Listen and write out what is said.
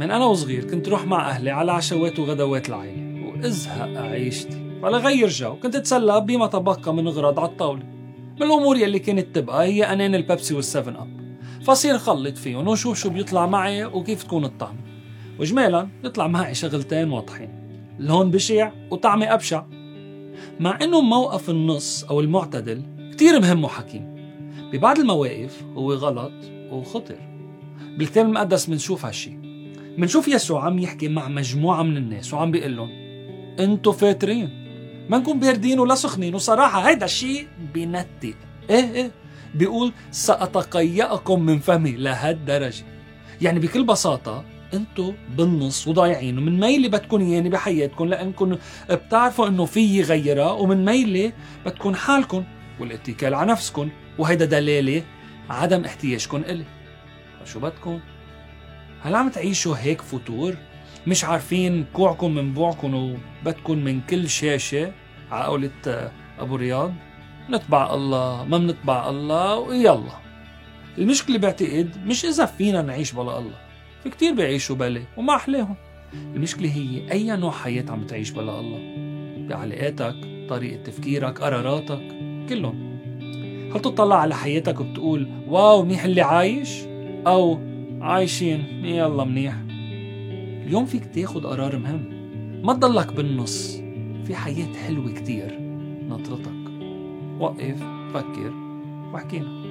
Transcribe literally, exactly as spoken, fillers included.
من أنا وصغير كنت روح مع أهلي على عشوات وغدوات العائلة، وازهق عيشتي ولا غير جو كنت اتسلى بما تبقى من غراض على الطاولة. من الأمور يلي كانت تبقى هي أنان البيبسي والسفن أب، فصير خلط فيهم ونشوف شو بيطلع معي وكيف تكون الطعم، وجمالا يطلع معي شغلتين واضحين، اللون بشع وطعمي أبشع. مع إنه موقف النص أو المعتدل كتير مهم وحكيم، ببعض المواقف هو غلط وخطر. بالكتاب المقدس منشوف هالشي، منشوف يسوع عم يحكي مع مجموعة من الناس وعم بيقلن انتو فاترين ما نكون باردين ولا سخنين، وصراحة هيدا الشي بينتق. ايه ايه بيقول سأتقيأكم من فمي لهالدرجة. يعني بكل بساطة انتو بالنص وضايعين، ومن ميلة بتكون ياني بحياتكم لأنكم بتعرفوا انه في غيرها، ومن ميلة بتكون حالكم والاتكال على نفسكم، وهيدا دلالة عدم احتياجكم إلي. فشو بدكم؟ هل عم تعيشوا هيك فتور؟ مش عارفين كوعكم من بوعكم وبدكم من كل شاشة عقولة أبو رياض؟ نتبع الله ما منتبع الله ويلا. المشكلة بعتقد مش إذا فينا نعيش بلا الله، في كتير بيعيشوا بلا وما أحلاهم. المشكلة هي أي نوع حياة عم تعيش بلا الله، بعلاقاتك، طريقة تفكيرك، قراراتك، كلهم. هل تطلع على حياتك وبتقول واو منيح اللي عايش، أو عايشين يلا منيح؟ اليوم فيك تاخد قرار مهم، ما تضلك بالنص، في حياة حلوة كتير ناطرتك. وقف، فكر، واحكينا.